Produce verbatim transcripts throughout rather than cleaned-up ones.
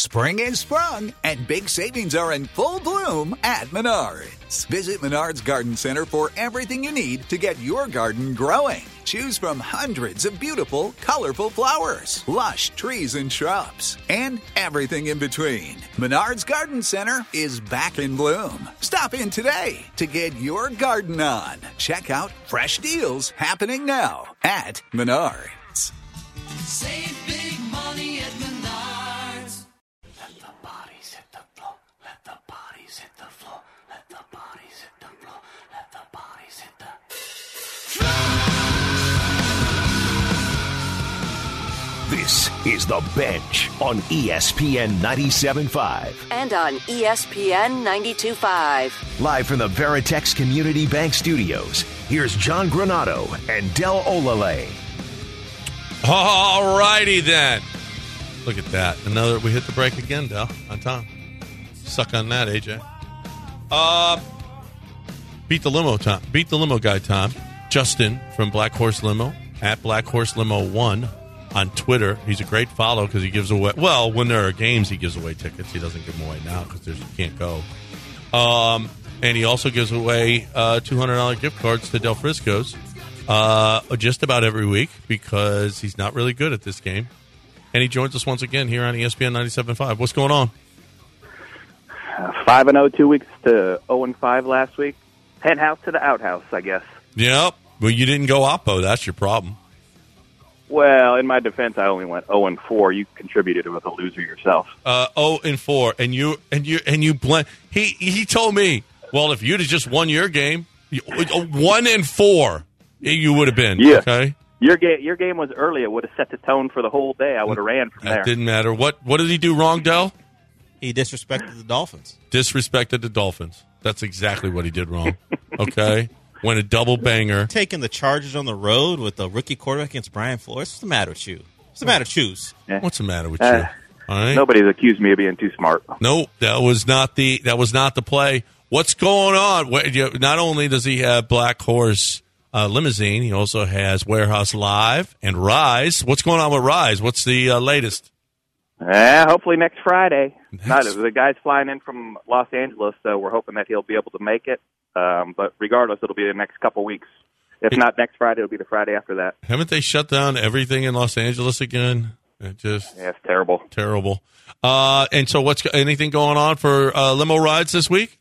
Spring is sprung, and big savings are in full bloom at Menards. Visit Menards Garden Center for everything you need to get your garden growing. Choose from hundreds of beautiful, colorful flowers, lush trees and shrubs, and everything in between. Menards Garden Center is back in bloom. Stop in today to get your garden on. Check out fresh deals happening now at Menards. Save big money at Menards. Let the bodies hit the floor. Let the bodies hit the floor. Let the bodies hit the floor. Let the bodies hit the This is The Bench on E S P N ninety-seven point five. And on E S P N ninety-two point five. Live from the Veritex Community Bank Studios, here's John Granato and Del Olale. All righty then. Look at that. Another, we hit the break again, Del, on time. Suck on that, A J. Uh, beat the limo, Tom. Beat the limo guy, Tom. Justin from Black Horse Limo, at Black Horse Limo one on Twitter. He's a great follow because he gives away, well, when there are games, he gives away tickets. He doesn't give them away now because you can't go. Um, and he also gives away uh, two hundred dollars gift cards to Del Frisco's uh, just about every week because he's not really good at this game. And he joins us once again here on E S P N ninety-seven point five. What's going on? Five and oh, two weeks to zero and five last week. Penthouse to the outhouse, I guess. Yep. Well, you didn't go Oppo. That's your problem. Well, in my defense, I only went zero and four. You contributed with a loser yourself. Uh, zero and four, and you and you and you blend. He he told me, well, if you'd have just won your game, you, one and four, you would have been. Yeah. Okay. Your game, your game was early. It would have set the tone for the whole day. I would have ran from that there. Didn't matter. What what did he do wrong, Del? He disrespected the Dolphins. Disrespected the Dolphins. That's exactly what he did wrong. Okay. Went a double banger. Taking the Chargers on the road with the rookie quarterback against Brian Flores. What's the matter with you? What's the matter, Choose? Yeah. What's the matter with Uh, you? All right. Nobody's accused me of being too smart. No, that was not the that was not the play. What's going on? What- you- Not only does he have Black Horse uh, Limousine, he also has Warehouse Live and Rise. What's going on with Rise? What's the uh, latest? Uh, hopefully next Friday. Next- Not, the guy's flying in from Los Angeles, so we're hoping that he'll be able to make it. Um, but regardless, it'll be the next couple weeks. If It- not next Friday, it'll be the Friday after that. Haven't they shut down everything in Los Angeles again? It just Yeah, it's terrible. terrible. Uh, and so, what's anything going on for uh, limo rides this week?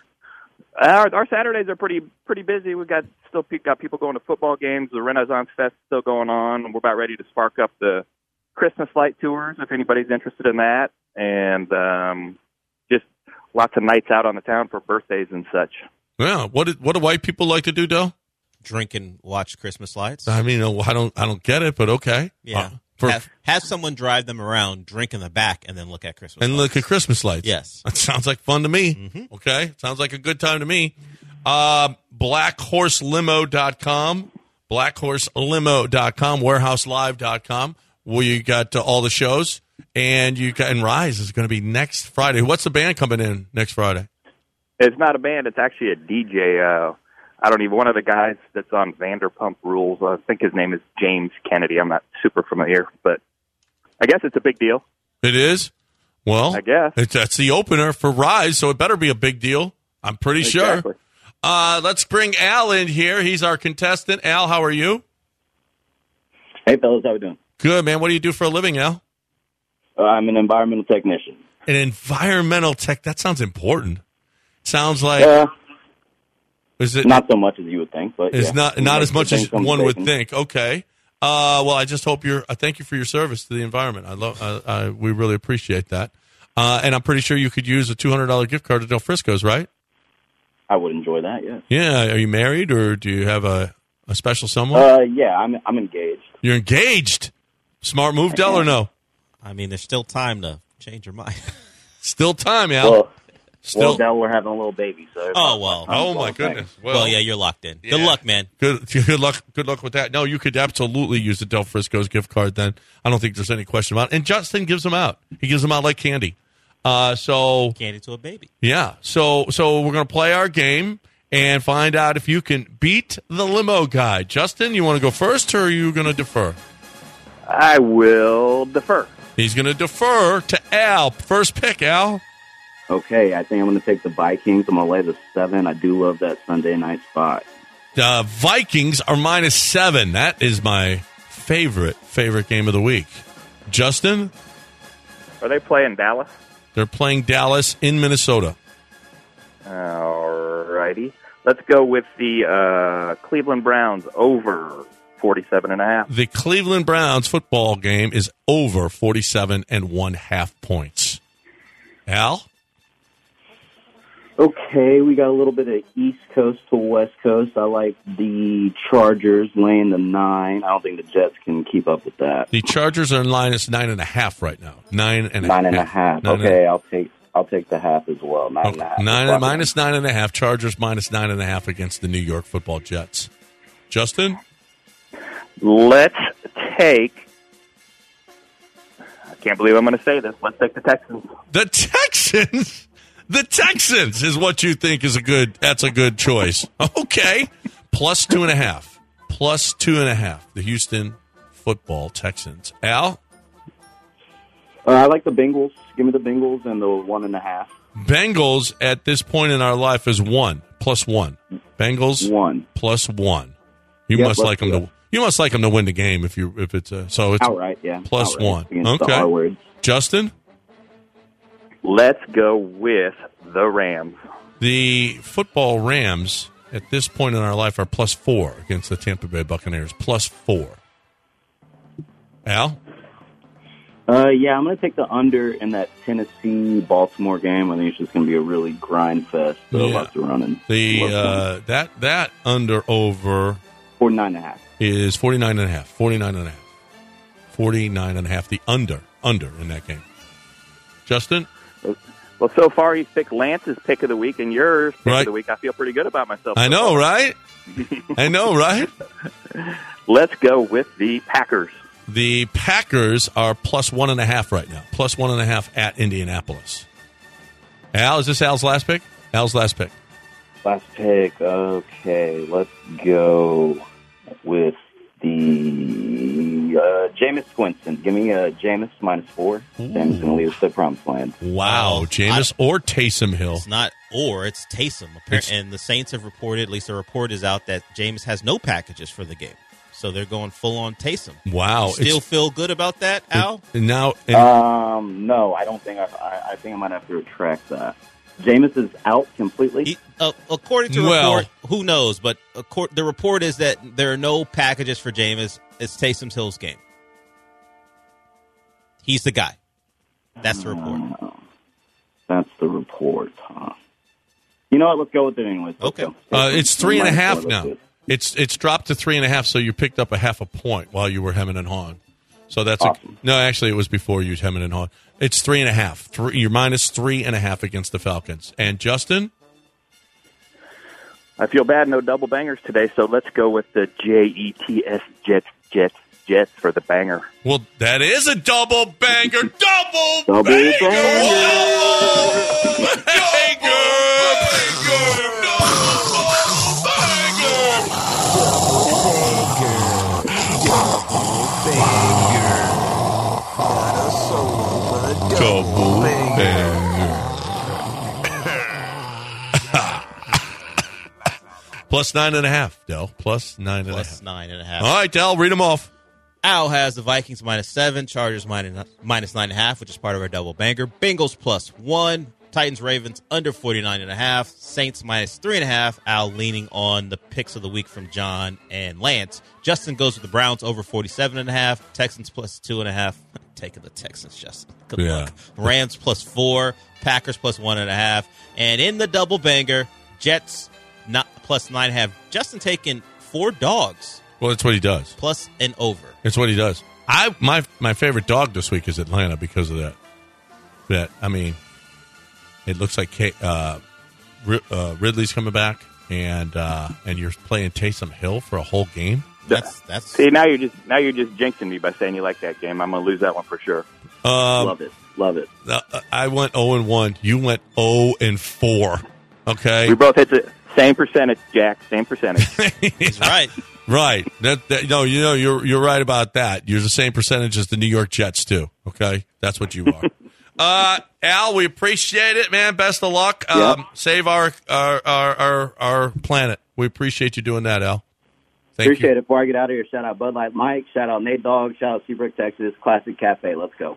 Our, our Saturdays are pretty pretty busy. We've got still pe- got people going to football games. The Renaissance Fest is still going on. We're about ready to spark up the Christmas light tours if anybody's interested in that, and um, just lots of nights out on the town for birthdays and such. Yeah, what do, what do white people like to do, Del? Drink and watch Christmas lights. I mean, I don't I don't get it, but okay. Yeah. Uh, for, have, have someone drive them around, drink in the back, and then look at Christmas and lights. look at Christmas lights. Yes. That sounds like fun to me. Mm-hmm. Okay. Sounds like a good time to me. Uh, black horse limo dot com, black horse limo dot com, warehouse live dot com, where you got uh, all the shows. And you got, and Rise is going to be next Friday. What's the band coming in next Friday? It's not a band. It's actually a D J. Uh, I don't even, one of the guys that's on Vanderpump Rules, I think his name is James Kennedy. I'm not super familiar, but I guess it's a big deal. It is? Well, I guess. It's, that's the opener for Rise, so it better be a big deal. I'm pretty Exactly. sure. Uh, let's bring Al in here. He's our contestant. Al, how are you? Hey, fellas, how we doing? Good, man. What do you do for a living, Al? Uh, I'm an environmental technician. An environmental tech. That sounds important. Sounds like Uh, is it not so much as you would think, but is yeah. not not as much as Things come one would taken. think. Okay. Uh, well, I just hope you're. I thank you for your service to the environment. I love. I, I, we really appreciate that. Uh, and I'm pretty sure you could use a two hundred dollars gift card to Del Frisco's, right? I would enjoy that. Yeah. Yeah. Are you married or do you have a, a special someone? Uh, yeah, I'm I'm engaged. You're engaged. Smart move, Del, or no? I mean, there's still time to change your mind. Still time, Al. Well, Still. well, Del, we're having a little baby, so. Oh, well. I'm- oh well, my thanks. goodness. Well, Well, yeah, you're locked in. Good yeah. luck, man. Good, good luck. Good luck with that. No, you could absolutely use the Del Frisco's gift card. Then I don't think there's any question about it. And Justin gives them out. He gives them out like candy. Uh, so Candy to a baby. yeah. So so we're gonna play our game and find out if you can beat the limo guy. Justin, you want to go first, or are you gonna defer? I will defer. He's going to defer to Al. First pick, Al. Okay, I think I'm going to take the Vikings. I'm going to lay the seven. I do love that Sunday night spot. The Vikings are minus seven. That is my favorite, favorite game of the week. Justin? Are they playing Dallas? They're playing Dallas in Minnesota. All righty. Let's go with the uh, Cleveland Browns over forty-seven and a half. The Cleveland Browns football game is over forty-seven and one half points. Al? Okay, we got a little bit of East Coast to West Coast. I like the Chargers laying the nine. I don't think the Jets can keep up with that. The Chargers are in minus nine and a half right now. Nine and a nine half. and a half. Nine okay, and a- I'll take I'll take the half as well. Nine Okay. and a half. Nine, Fuck minus nine and a half. Chargers minus nine and a half against the New York Football Jets. Justin? Let's take. I can't believe I'm going to say this. Let's take the Texans. The Texans? The Texans is what you think is a good, that's a good choice. Okay. Plus two and a half. Plus two and a half. The Houston Football Texans. Al? Uh, I like the Bengals. Give me the Bengals and the one and a half. Bengals at this point in our life is one. Plus one. Bengals? One. Plus one. You Yep, must let's like them do to, it. you must like them to win the game if you, if it's a, so it's Outright, yeah. plus Outright. one. Against the Okay. R words. Justin? Let's go with the Rams. The football Rams at this point in our life are plus four against the Tampa Bay Buccaneers. Plus four. Al? Uh, yeah, I'm going to take the under in that Tennessee-Baltimore game. I think it's just going to be a really grind fest. So Yeah. lots of running. The Lots of uh, running. that that under over forty-nine and a half. is forty-nine and a half. forty-nine and a half. forty-nine and a half. The under under in that game. Justin? Well, so far he's picked Lance's pick of the week and yours pick Right. of the week. I feel pretty good about myself. I so know, far. right? I know, right? Let's go with the Packers. The Packers are plus one and a half right now. Plus one and a half at Indianapolis. Al, is this Al's last pick? Al's last pick. Last pick. Okay, let's go with the uh, Jameis Winston. Give me a Jameis minus four. Jameis going to lead us to the promised land. Wow, Jameis or Taysom Hill. It's not or, it's Taysom. It's- And the Saints have reported, at least a report is out, that Jameis has no packages for the game. So they're going full on Taysom. Wow. You still it's- feel good about that, Al? And now, and Um, no, I don't think I, I. I think I might have to retract that. Jameis is out completely. He, uh, according to Well- report, who knows? But accor- the report is that there are no packages for Jameis. It's Taysom Hill's game. He's the guy. That's the report. Uh, that's the report, huh? You know what? Let's go with it anyways. Let's Okay. go. uh, it's three and a Minus half four, let's now. do it. It's it's dropped to three and a half, so you picked up a half a point while you were hemming and hawing. So that's Awesome. a, no, actually, it was before you hemming and hawing. It's three and a half. Three, you're minus three and a half against the Falcons. And Justin, I feel bad, no double bangers today, so let's go with the J E T S Jets, Jets, Jets for the banger. well, that is a double banger. Double, Double banger. banger. Double banger. Banger. Double banger. Double banger. Plus nine and a half, Del. Plus nine and a half. Plus nine and a half. All right, Del, read them off. Al has the Vikings minus seven, Chargers minus, minus nine and a half, which is part of our double banger. Bengals plus one, Titans Ravens under forty-nine and a half, Saints minus three and a half. Al leaning on the picks of the week from John and Lance. Justin goes with the Browns over forty-seven and a half, Texans plus two and a half. Taking the Texans, Justin. Good Yeah. luck. Rams plus four, Packers plus one and a half, and in the double banger, Jets not plus nine and a half. Justin taking four dogs Well, that's what he does. plus an over. It's what he does. I my my favorite dog this week is Atlanta because of that. That I mean, it looks like Kate, uh, Rid- uh, Ridley's coming back, and uh, and you're playing Taysom Hill for a whole game. That's that's See, now you're just now you're just jinxing me by saying you like that game. I'm going to lose that one for sure. Um, Love it. Love it. uh, I went zero and one. You went zero and four. Okay, We both hit the same percentage, Jack. Same percentage. he's right. Right. That, that, no, you know, you're you're right about that. You're the same percentage as the New York Jets, too. Okay? That's what you are. uh, Al, we appreciate it, man. Best of luck. Um, yep. Save our, our, our, our, our planet. We appreciate you doing that, Al. Thank Appreciate you. it. Before I get out of here, shout out Bud Light Mike, shout out Nate Dogg, shout out Seabrook, Texas, Classic Cafe. Let's go.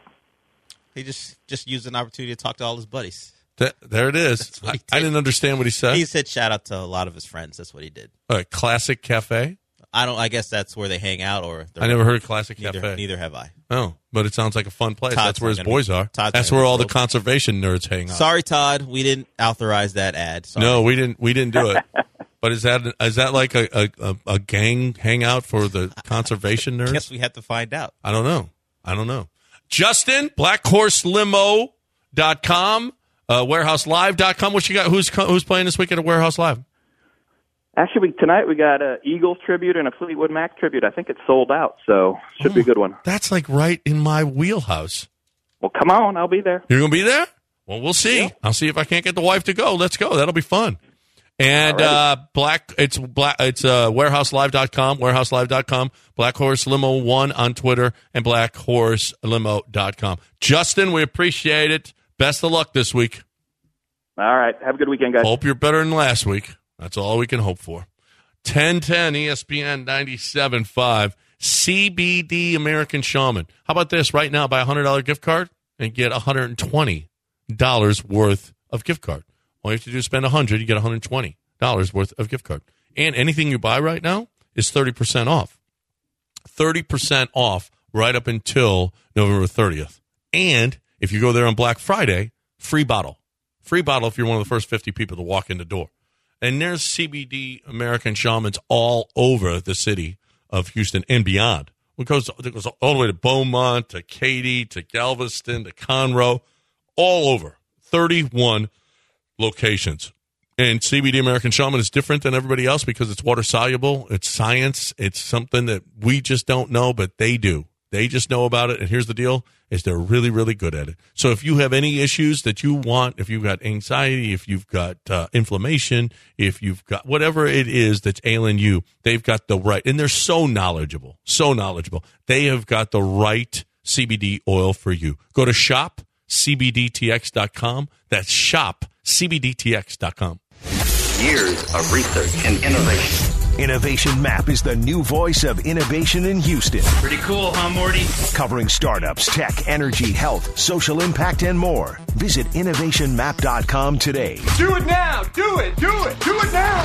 He just, just used an opportunity to talk to all his buddies. Th- there it is. I, I didn't understand what he said. He said shout out to a lot of his friends. That's what he did. Uh, Classic Cafe? I don't. I guess that's where they hang out. Or I never heard of Classic neither, Cafe. Neither have I. Oh, but it sounds like a fun place. Todd's That's where his gonna boys be- are. Todd's That's gonna where be all the thrilled. conservation nerds hang out. Sorry, Todd. We didn't authorize that ad. Sorry. No, we didn't. We didn't do it. But is that is that like a, a, a, a gang hangout for the conservation nerds? Guess we have to find out. I don't know. I don't know. Justin, black horse limo dot com, uh, warehouse live dot com. What you got? Who's who's playing this weekend at Warehouse Live? Actually, we, tonight we got a Eagles tribute and a Fleetwood Mac tribute. I think it's sold out, so should Oh, be a good one. That's like right in my wheelhouse. Well, come on, I'll be there. You're going to be there? Well, we'll see. Yeah. I'll see if I can't get the wife to go. Let's go. That'll be fun. And uh, black, it's black, it's uh, warehouse live dot com, warehouse live dot com, Black Horse Limo one on Twitter, and black horse limo dot com. Justin, we appreciate it. Best of luck this week. All right, have a good weekend, guys. Hope you're better than last week. That's all we can hope for. ten ten E S P N ninety-seven point five, C B D American Shaman. How about this? Right now, buy a one hundred dollars gift card and get one hundred twenty dollars worth of gift card. All you have to do is spend one hundred dollars, you get one hundred twenty dollars worth of gift card. And anything you buy right now is thirty percent off. thirty percent off right up until November thirtieth. And if you go there on Black Friday, free bottle. Free bottle if you're one of the first fifty people to walk in the door. And there's C B D American Shamans all over the city of Houston and beyond. It goes, it goes all the way to Beaumont, to Katy, to Galveston, to Conroe, all over. thirty-one locations. And C B D American Shaman is different than everybody else because it's water soluble. It's science. It's something that we just don't know, but they do. They just know about it. And here's the deal, is they're really, really good at it. So if you have any issues that you want, if you've got anxiety, if you've got uh, inflammation, if you've got whatever it is that's ailing you, they've got the right, and they're so knowledgeable, so knowledgeable. They have got the right C B D oil for you. Go to shop C B D T X dot com. That's shop C B D T X dot com. Years of research and innovation. Innovation Map is the new voice of innovation in Houston. Pretty cool, huh, Morty? Covering startups, tech, energy, health, social impact, and more. Visit innovation map dot com today. Do it now! Do it! Do it! Do it now!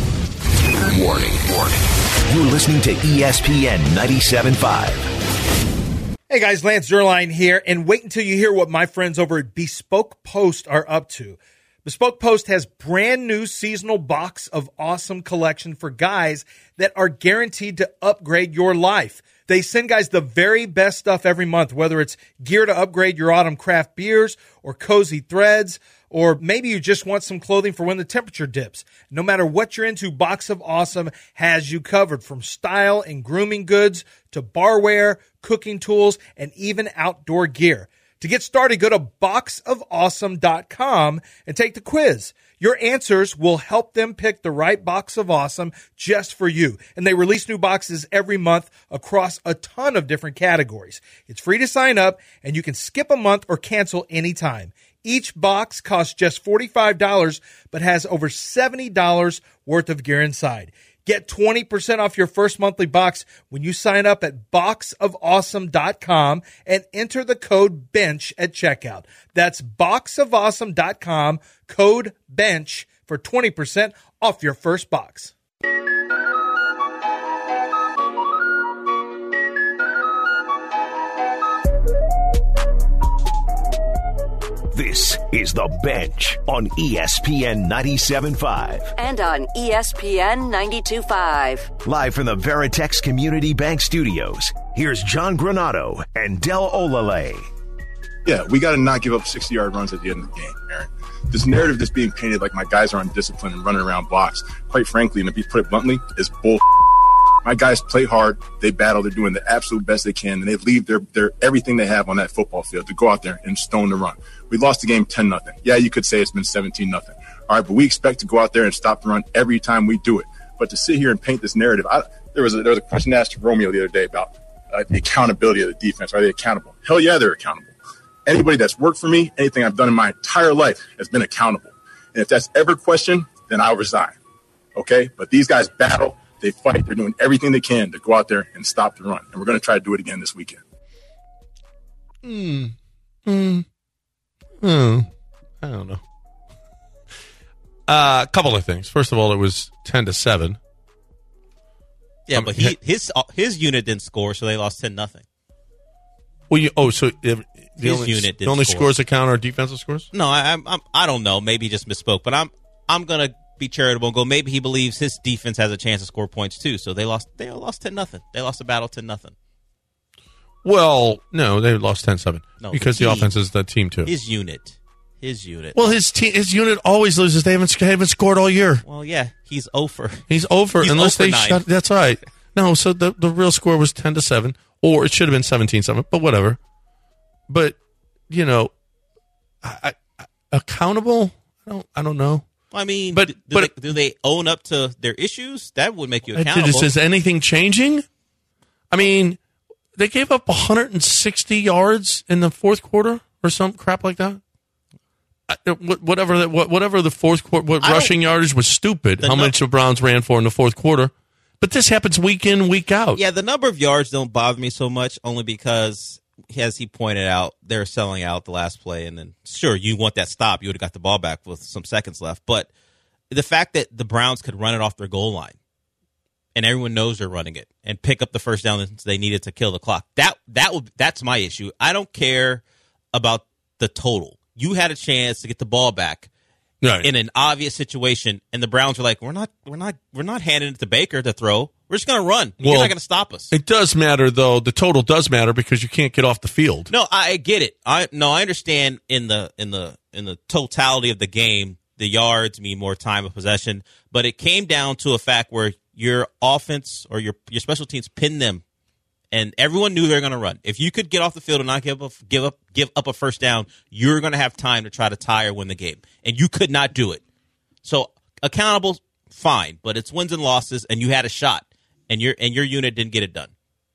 Warning, warning. You're listening to E S P N ninety-seven point five. Hey guys, Lance Zerline here, and wait until you hear what my friends over at Bespoke Post are up to. Bespoke Post has brand new seasonal box of awesome collection for guys that are guaranteed to upgrade your life. They send guys the very best stuff every month, whether it's gear to upgrade your autumn craft beers or cozy threads, or maybe you just want some clothing for when the temperature dips. No matter what you're into, Box of Awesome has you covered, from style and grooming goods to barware, cooking tools, and even outdoor gear. To get started, go to box of awesome dot com and take the quiz. Your answers will help them pick the right Box of Awesome just for you. And they release new boxes every month across a ton of different categories. It's free to sign up, and you can skip a month or cancel anytime. Each box costs just forty-five dollars, but has over seventy dollars worth of gear inside. Get twenty percent off your first monthly box when you sign up at box of awesome dot com and enter the code BENCH at checkout. That's box of awesome dot com, code BENCH for twenty percent off your first box. This is The Bench on E S P N ninety-seven point five. And on E S P N ninety-two point five. Live from the Veritex Community Bank Studios, here's John Granado and Del Olale. Yeah, we got to not give up sixty-yard runs at the end of the game, Aaron. This narrative that's being painted like my guys are undisciplined and running around blocks, quite frankly, and to be put it bluntly, is bull. My guys play hard, they battle, they're doing the absolute best they can, and they leave their, their everything they have on that football field to go out there and stone the run. We lost the game ten nothing. Yeah, you could say it's been seventeen nothing. All right, but we expect to go out there and stop the run every time we do it. But to sit here and paint this narrative, I, there was a, there was a question asked to Romeo the other day about uh, the accountability of the defense. Are they accountable? Hell yeah, they're accountable. Anybody that's worked for me, anything I've done in my entire life has been accountable. And if that's ever questioned, then I'll resign. Okay? But these guys battle. They fight. They're doing everything they can to go out there and stop the run. And we're going to try to do it again this weekend. Hmm. Hmm. Hmm. I don't know. A uh, couple of things. First of all, it was ten to seven. Yeah, um, but he, his his unit didn't score, so they lost ten nothing. Well, you oh, so if the his only, unit didn't the only score. scores that count are defensive scores? No, I I'm, I'm, I don't know. Maybe he just misspoke, but I'm I'm gonna be charitable and go. Maybe he believes his defense has a chance to score points too. So they lost. They lost ten nothing. They lost the battle ten nothing. Well, no, they lost ten seven No, because he, the offense is the team too. His unit. His unit. Well, his team, his unit always loses. They haven't, haven't scored all year. Well, yeah, he's over. He's over He's unless over they nine. shut. That's right. No, so the the real score was ten to seven, or it should have been seventeen seven, but whatever. But you know, I, I, accountable. I don't. I don't know. I mean, but do, but they, do they own up to their issues? That would make you I- accountable. Is anything changing? I mean, they gave up one hundred sixty yards in the fourth quarter or some crap like that. I- wh- Whatever that, wh- whatever the fourth quarter, what I don't- rushing yardage was stupid. The How nu- much the Browns ran for in the fourth quarter, but this happens week in, week out. Yeah, the number of yards don't bother me so much, only because, as he pointed out, they're selling out the last play, and then sure, you want that stop, you would have got the ball back with some seconds left. But the fact that the Browns could run it off their goal line, and everyone knows they're running it, and pick up the first down that they needed to kill the clock, that that would that's my issue. I don't care about the total. You had a chance to get the ball back. Right. In an obvious situation, and the Browns are like, we're not, we're not, we're not handing it to Baker to throw. We're just going to run. You're Well, not going to stop us. It does matter, though. The total does matter because you can't get off the field. No, I get it. I no, I understand in the in the in the totality of the game, the yards mean more time of possession, but it came down to a fact where your offense or your your special teams pinned them, and everyone knew they were going to run. If you could get off the field and not give up give up give up a first down, you're going to have time to try to tie or win the game, and you could not do it. So accountable, fine, but it's wins and losses, and you had a shot, and your and your unit didn't get it done.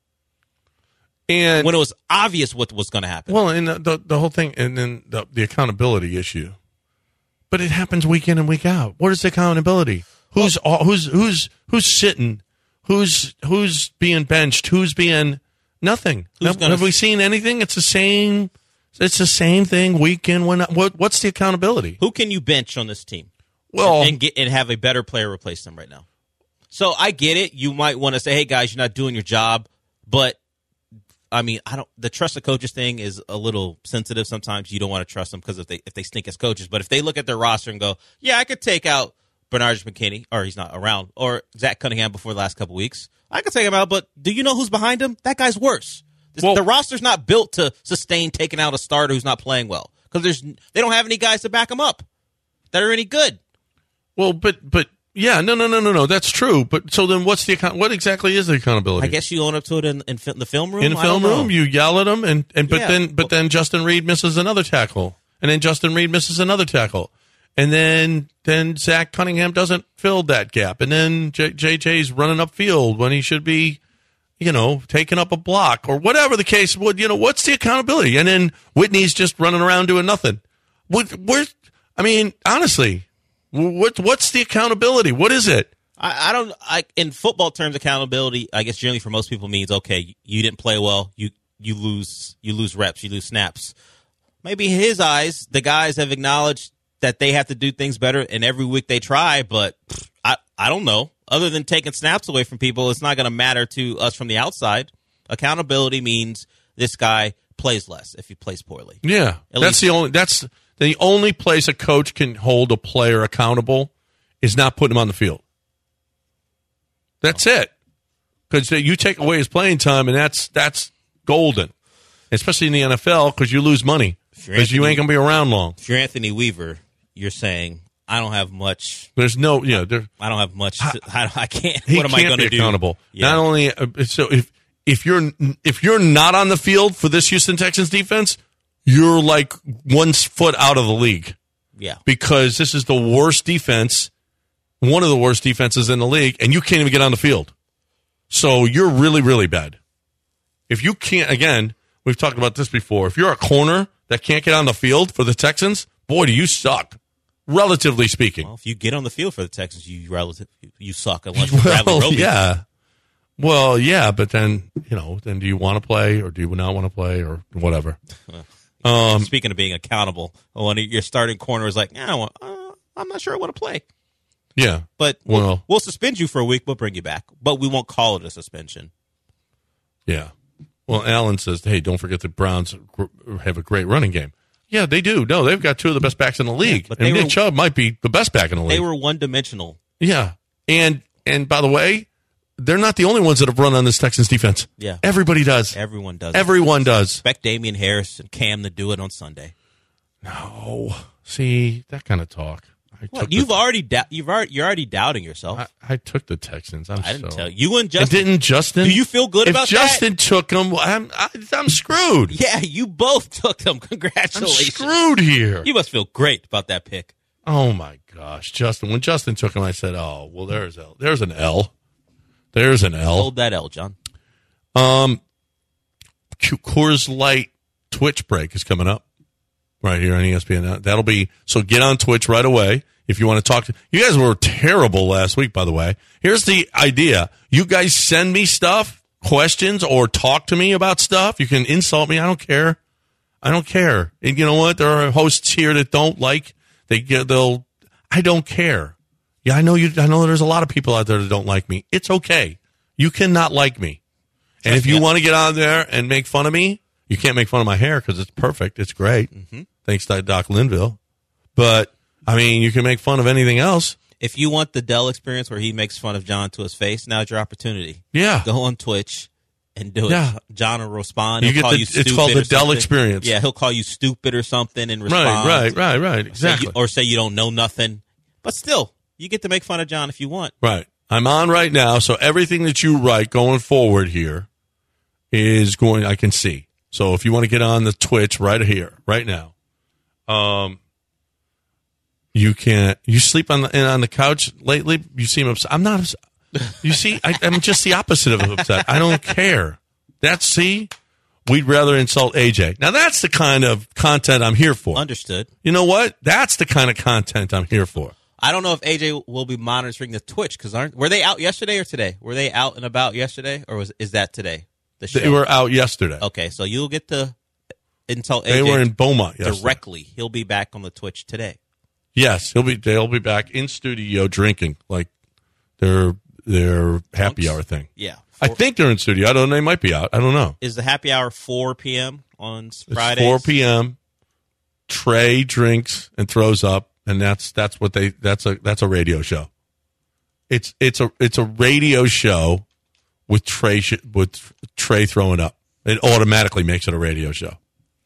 And when it was obvious what was going to happen. Well, and the, the the whole thing, and then the, the accountability issue. But it happens week in and week out. What is the accountability? Who's all, who's who's who's sitting? Who's who's being benched? Who's being nothing? Who's Have, gonna- have we seen anything? It's the same. It's the same thing week in. When what what's the accountability? Who can you bench on this team? Well, and, and get and have a better player replace them right now. So I get it. You might want to say, "Hey guys, you're not doing your job," but I mean, I don't. The trust the coaches thing is a little sensitive. Sometimes you don't want to trust them because if they if they stink as coaches. But if they look at their roster and go, "Yeah, I could take out Bernard McKinney," or he's not around, or Zach Cunningham before the last couple weeks, I could take him out. But do you know who's behind him? That guy's worse. This, Well- the roster's not built to sustain taking out a starter who's not playing well because there's they don't have any guys to back him up that are any good. Well, but but yeah, no, no, no, no, no. That's true. But so then, what's the account? What exactly is the accountability? I guess you own up to it in, in, fi- the film room. In the I don't film know. room, you yell at them, and, and but Yeah. then but then Justin Reed misses another tackle, and then Justin Reed misses another tackle, and then then Zach Cunningham doesn't fill that gap, and then J- JJ's running upfield when he should be, you know, taking up a block or whatever the case. What you know, what's the accountability? And then Whitney's just running around doing nothing. What? Where? I mean, honestly, what what's the accountability? What is it? I, I don't. I in football terms, accountability, I guess generally for most people means okay, you didn't play well, you you lose you lose reps, you lose snaps. Maybe in his eyes, the guys have acknowledged that they have to do things better, and every week they try. But pff, I I don't know. Other than taking snaps away from people, it's not going to matter to us from the outside. Accountability means this guy plays less if he plays poorly. Yeah, At that's least- the only that's the only place a coach can hold a player accountable is not putting him on the field. That's it. Because you take away his playing time, and that's that's golden, especially in the N F L because you lose money because you ain't gonna be around long. If you're Anthony Weaver, you're saying I don't have much. There's no, you know, there, I don't have much. To, I, I can't. he What am I can't going to be do? accountable. Yeah. Not only uh, so if if you're if you're not on the field for this Houston Texans defense, you're like one foot out of the league. Yeah. Because this is the worst defense, one of the worst defenses in the league, and you can't even get on the field. So you're really, really bad. If you can't, again, we've talked about this before. If you're a corner that can't get on the field for the Texans, boy, do you suck, relatively speaking. Well, if you get on the field for the Texans, you relative you suck unless you're Bradley Well, Roby. yeah. Well, yeah, but then, you know, then do you want to play or do you not want to play or whatever? Um, Speaking of being accountable, when your starting corner is like, yeah, I don't want, uh, I'm not sure I want to play. Yeah. But we'll, Well, we'll suspend you for a week. We'll bring you back. But we won't call it a suspension. yeah. Well, Alan says, hey, don't forget the Browns gr- have a great running game. Yeah, they do. No, they've got two of the best backs in the league. but and they Nick were- Chubb might be the best back in the league. They were one-dimensional. Yeah. And and by the way, they're not the only ones that have run on this Texans defense. Yeah. Everybody does. Everyone does. Everyone does. Expect Damian Harris and Cam to do it on Sunday. No. See, that kind of talk. I What? took You've the, already dou- you've already you're already doubting yourself. I, I took the Texans. I'm I didn't so, tell you. You and And Justin. didn't Justin? Do you feel good if about Justin that? took them, I'm, I, I'm screwed. Yeah, you both took them. I'm Congratulations. screwed here. You must feel great about that pick. Oh my gosh, Justin! When Justin took him, I said, "Oh, well, there's L. There's an L. There's an L." Hold that L, John. Um, Coors Light Twitch break is coming up right here on E S P N. That'll be so. Get on Twitch right away if you want to talk to. You guys were terrible last week, by the way. Here's the idea: you guys send me stuff, questions, or talk to me about stuff. You can insult me. I don't care. I don't care. And you know what? There are hosts here that don't like. They get. They'll. I don't care. Yeah, I know you. I know there's a lot of people out there that don't like me. It's okay. You cannot like me. And if you want to get on there and make fun of me, you can't make fun of my hair because it's perfect. It's great. Mm-hmm. Thanks to Doc Linville. But, I mean, you can make fun of anything else. If you want the Dell experience where he makes fun of John to his face, now's your opportunity. Yeah. Go on Twitch and do it. Yeah. John will respond. You He'll get call the- you it's stupid called the or Dell something. experience. Yeah, he'll call you stupid or something and respond. Right, right, right, right. Say Exactly. you- or say you don't know nothing. But still, you get to make fun of John if you want. Right. I'm on right now, so everything that you write going forward here is going, I can see. So if you want to get on the Twitch right here, right now, um, you can. You sleep on the on the couch lately. You seem upset. I'm not upset. You see, I, I'm just the opposite of upset. I don't care. That's see, we'd rather insult A J. Now that's the kind of content I'm here for. Understood. You know what? That's the kind of content I'm here for. I don't know if A J will be monitoring the Twitch because aren't were they out yesterday or today? Were they out and about yesterday or was is that today? The show? They were out yesterday. Okay, so you'll get to insult A J They were in Beaumont yesterday. directly. He'll be back on the Twitch today. Yes, he'll be. They'll be back in studio drinking like their their happy hour thing. Yeah, I think they're in studio. I don't know. They might be out. I don't know. Is the happy hour four p.m. on It's Fridays? four p.m. Trey drinks and throws up, and that's that's what they. That's a that's a radio show. It's it's a it's a radio show with Trey sh- with Trey throwing up. It automatically makes it a radio show.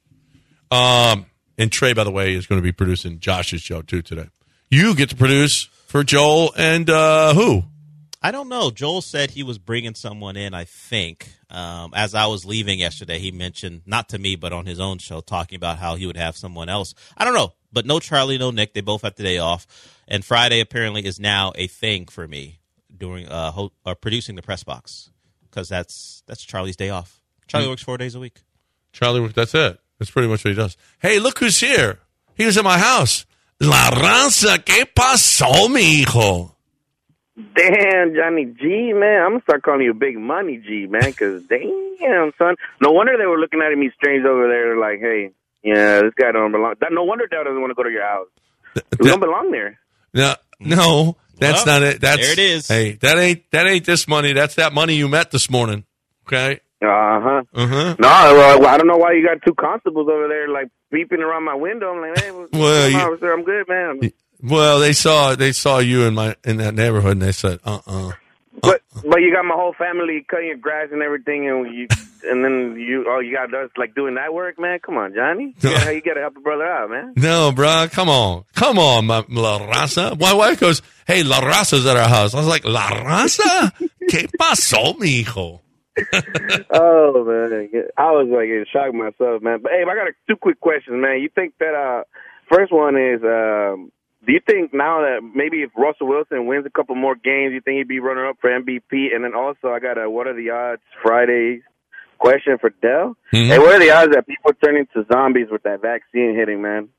Um. And Trey, by the way, is going to be producing Josh's show, too, today. You get to produce for Joel and uh, who? I don't know. Joel said he was bringing someone in, I think. Um, as I was leaving yesterday, he mentioned, not to me, but on his own show, talking about how he would have someone else. I don't know. But no Charlie, no Nick. They both have the day off. And Friday apparently is now a thing for me during uh, ho- uh, producing the press box because that's, that's Charlie's day off. Charlie Mm. works four days a week. Charlie, that's it. That's pretty much what he does. Hey, look who's here. He was at my house. La Raza, ¿qué pasó, mi hijo? Damn, Johnny G, man. I'm going to start calling you Big Money G, man, because damn, son. No wonder they were looking at me strange over there like, hey, yeah, this guy don't belong. No wonder Dad doesn't want to go to your house. We don't belong there. No, no, that's Well, not it. That's, there it is. Hey, that ain't that ain't this money. That's that money you met this morning. Okay? Uh-huh. Uh-huh. No, well, I don't know why you got two constables over there, like, beeping around my window. I'm like, hey, what's Well, going you- on, officer? I'm good, man. Well, they saw they saw you in my in that neighborhood, and they said, "Uh-uh." But but you got my whole family cutting your grass and everything, and you and then you all you got to do is like doing that work, man. Come on, Johnny. You gotta, you gotta help a brother out, man. No, bro, come on, come on, my, La Raza. My wife goes, "Hey, La Raza's at our house." I was like, "La Raza, qué pasó, mijo?" Oh man, I was like in shock myself, man. But hey, I got a, two quick questions, man. You think that uh, first one is um, do you think now that maybe if Russell Wilson wins a couple more games, you think he'd be runner up for M V P? And then also, I got a what are the odds Friday question for Dell. Mm-hmm. Hey, what are the odds that people turn into zombies with that vaccine hitting, man?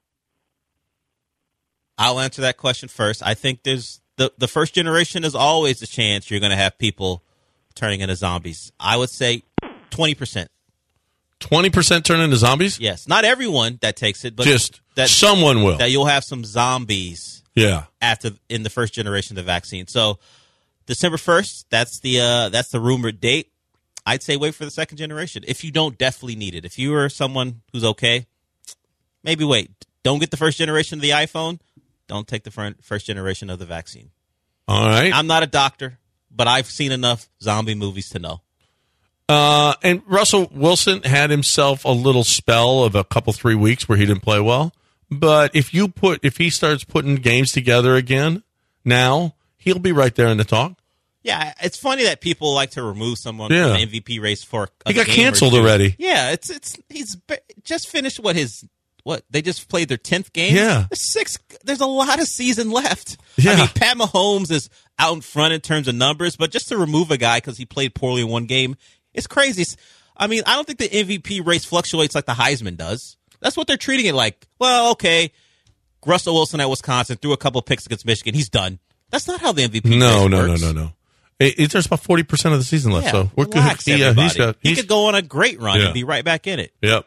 I'll answer that question first. I think there's the, the first generation is always a chance you're going to have people turning into zombies. I would say twenty percent. twenty percent turn into zombies? Yes. Not everyone that takes it, but just that, someone will. That you'll have some zombies yeah. after in the first generation of the vaccine. So December first, that's the uh, that's the rumored date. I'd say wait for the second generation if you don't definitely need it. If you are someone who's okay, maybe wait. Don't get the first generation of the iPhone. Don't take the first generation of the vaccine. All right. I'm not a doctor, but I've seen enough zombie movies to know. Uh, and Russell Wilson had himself a little spell of a couple, three weeks where he didn't play well. But if you put, if he starts putting games together again now, he'll be right there in the talk. Yeah, it's funny that people like to remove someone Yeah. from the M V P race for a He got game canceled or two. already. Yeah, it's it's he's be- just finished what his what they just played their tenth game. Yeah. there's six. There's a lot of season left. Yeah. I mean, Pat Mahomes is out in front in terms of numbers, but just to remove a guy because he played poorly in one game, it's crazy. It's, I mean, I don't think the M V P race fluctuates like the Heisman does. That's what they're treating it like. Well, okay, Russell Wilson at Wisconsin threw a couple picks against Michigan. He's done. That's not how the M V P No, race no, no, works. no, no. It, it, there's about forty percent of the season left, Yeah, so we're relax, good. He, uh, everybody. he's got, he he's, could go on a great run Yeah. and be right back in it. Yep.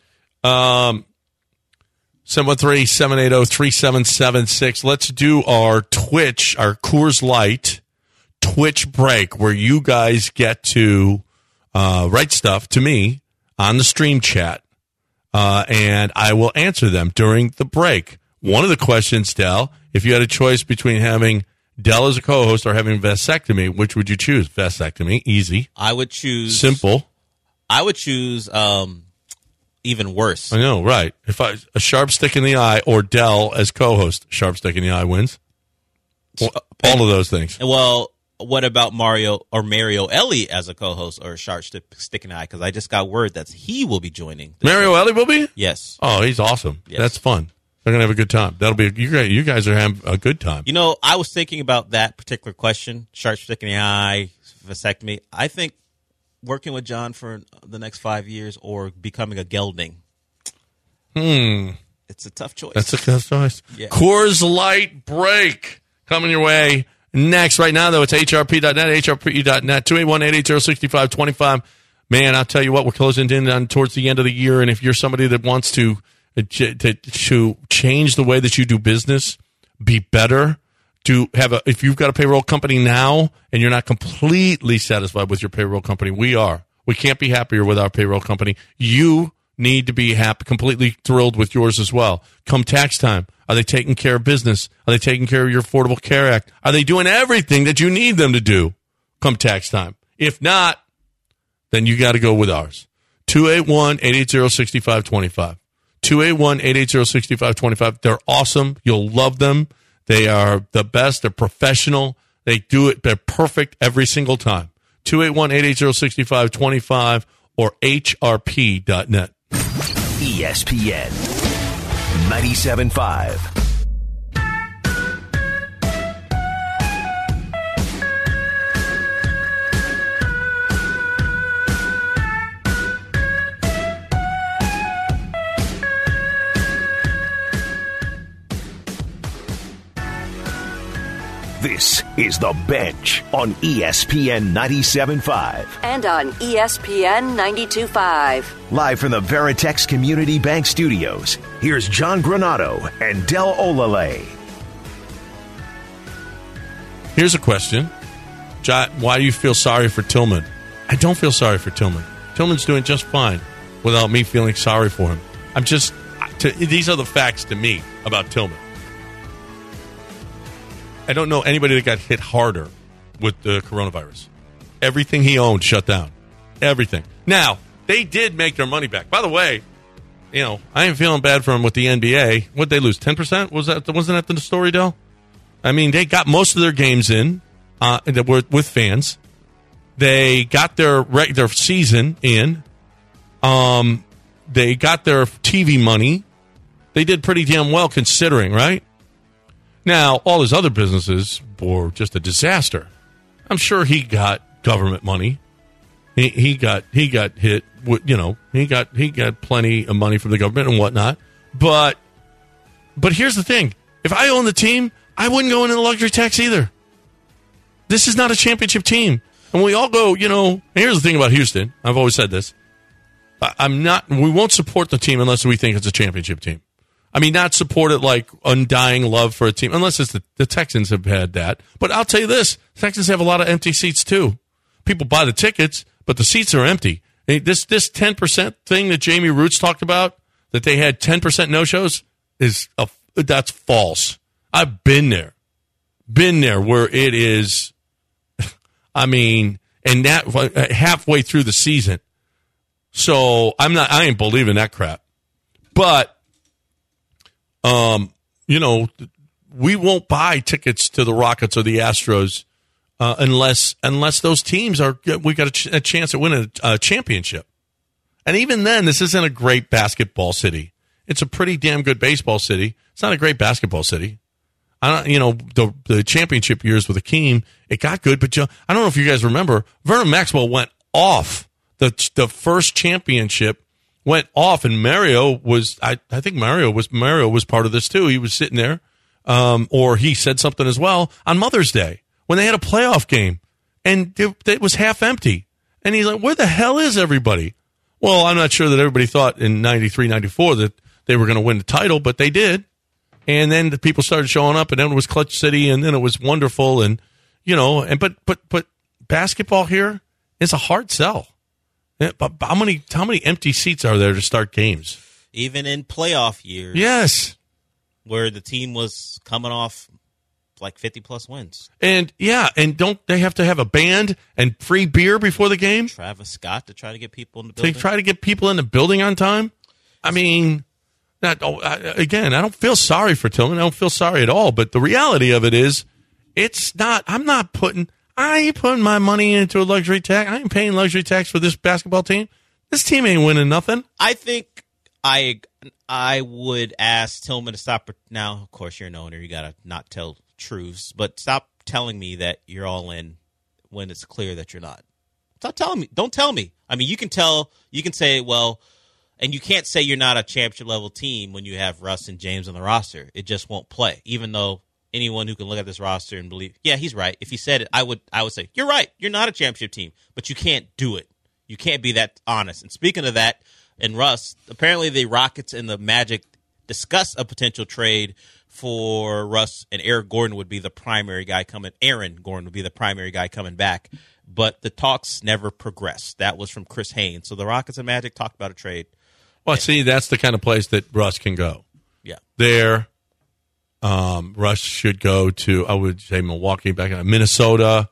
Um, seven one three, seven eight zero, three seven seven six. Let's do our Twitch, our Coors Light Twitch break where you guys get to uh, write stuff to me on the stream chat, uh, and I will answer them during the break. One of the questions, Del, if you had a choice between having Del as a co-host or having vasectomy, which would you choose? Vasectomy, easy. I would choose Simple. I would choose um, even worse. I know, right. If I a sharp stick in the eye or Dell as co-host, sharp stick in the eye wins. Well, all of those things. Well, what about Mario or Mario Ellie as a co-host or a sharp stick, stick in the eye? Because I just got word that he will be joining. the Mario show. Ellie will be? Yes. Oh, he's awesome. Yes. That's fun. They're gonna have a good time. That'll be you guys. You guys are having a good time. You know, I was thinking about that particular question: sharp stick in the eye, vasectomy. I think working with John for the next five years or becoming a gelding. Hmm. It's a tough choice. That's a tough choice. Yeah. Coors Light break coming your way next. Right now, though, it's H R P dot net, H R P dot net, two eight one, eight eight zero, six five two five. Man, I'll tell you what, we're closing in on towards the end of the year, and if you're somebody that wants to to, to change the way that you do business, be better, to have a, if you've got a payroll company now and you're not completely satisfied with your payroll company, we are. We can't be happier with our payroll company. You need to be happy, completely thrilled with yours as well. Come tax time, are they taking care of business? Are they taking care of your Affordable Care Act? Are they doing everything that you need them to do come tax time? If not, then you got to go with ours. two eight one, eight eight zero, six five two five. two eight one, eight eight zero, six five two five. They're awesome. You'll love them. They are the best. They're professional. They do it. They're perfect every single time. two eight one, eight eight zero, six five two five or H R P dot net. E S P N ninety-seven point five. This is The Bench on E S P N ninety-seven point five. And on E S P N ninety-two point five. Live from the Veritex Community Bank Studios, here's John Granado and Del Olale. Here's a question. John, why do you feel sorry for Tillman? I don't feel sorry for Tillman. Tillman's doing just fine without me feeling sorry for him. I'm just, to, these are the facts to me about Tillman. I don't know anybody that got hit harder with the coronavirus. Everything he owned shut down. Everything. Now, they did make their money back. By the way, you know, I ain't feeling bad for him with the N B A. What'd they lose? ten percent? Was that, wasn't that the story, Del? I mean, they got most of their games in uh, that were with fans. They got their their season in. Um, they got their T V money. They did pretty damn well considering, right? Now, all his other businesses were just a disaster. I'm sure he got government money. He he got he got hit. With, you know, he got he got plenty of money from the government and whatnot. But but here's the thing: if I owned the team, I wouldn't go into the luxury tax either. This is not a championship team, and we all go. You know, here's the thing about Houston. I've always said this: I, I'm not. We won't support the team unless we think it's a championship team. I mean, not support it like undying love for a team, unless it's the, the Texans have had that. But I'll tell you this: Texans have a lot of empty seats too. People buy the tickets, but the seats are empty. This this ten percent thing that Jamie Roots talked about, that they had ten percent no-shows, is a, that's false. I've been there. Been there where it is, I mean, and that halfway through the season. So I'm not, I ain't believing that crap. But, um, you know, we won't buy tickets to the Rockets or the Astros Uh, unless unless those teams are, we got a, ch- a chance at winning a, a championship. And even then, this isn't a great basketball city. It's a pretty damn good baseball city. It's not a great basketball city. I don't, you know, the the championship years with Akeem, it got good, but you, I don't know if you guys remember, Vernon Maxwell went off. The the first championship went off, and Mario was, I, I think Mario was Mario was part of this too. He was sitting there, um, or he said something as well on Mother's Day, when they had a playoff game, and it, it was half empty. And he's like, where the hell is everybody? Well, I'm not sure that everybody thought in ninety-three, ninety-four that they were going to win the title, but they did. And then the people started showing up, and then it was Clutch City, and then it was wonderful. And, you know, and but but but basketball here is a hard sell. But how many, how many empty seats are there to start games? Even in playoff years. Yes. Where the team was coming off like fifty plus wins. And yeah, and don't they have to have a band and free beer before the game? Travis Scott to try to get people in the building. To try to get people in the building on time? I mean, that oh, I, again, I don't feel sorry for Tillman. I don't feel sorry at all. But the reality of it is, it's not, I'm not putting, I ain't putting my money into a luxury tax. I ain't paying luxury tax for this basketball team. This team ain't winning nothing. I think I I would ask Tillman to stop. Now, of course, you're an owner. You got to not tell truths, but stop telling me that you're all in when it's clear that you're not. Stop telling me. Don't tell me. I mean, you can tell, you can say, well, and you can't say you're not a championship level team when you have Russ and James on the roster. It just won't play, even though anyone who can look at this roster and believe, yeah, he's right. If he said it, I would I would say, you're right. You're not a championship team, but you can't do it. You can't be that honest. And speaking of that, and Russ, apparently the Rockets and the Magic discuss a potential trade for Russ, and Eric Gordon would be the primary guy coming. Aaron Gordon would be the primary guy coming back. But the talks never progressed. That was from Chris Haynes. So the Rockets and Magic talked about a trade. Well, see, that's the kind of place that Russ can go. Yeah. There, um, Russ should go to, I would say, Milwaukee, back in Minnesota,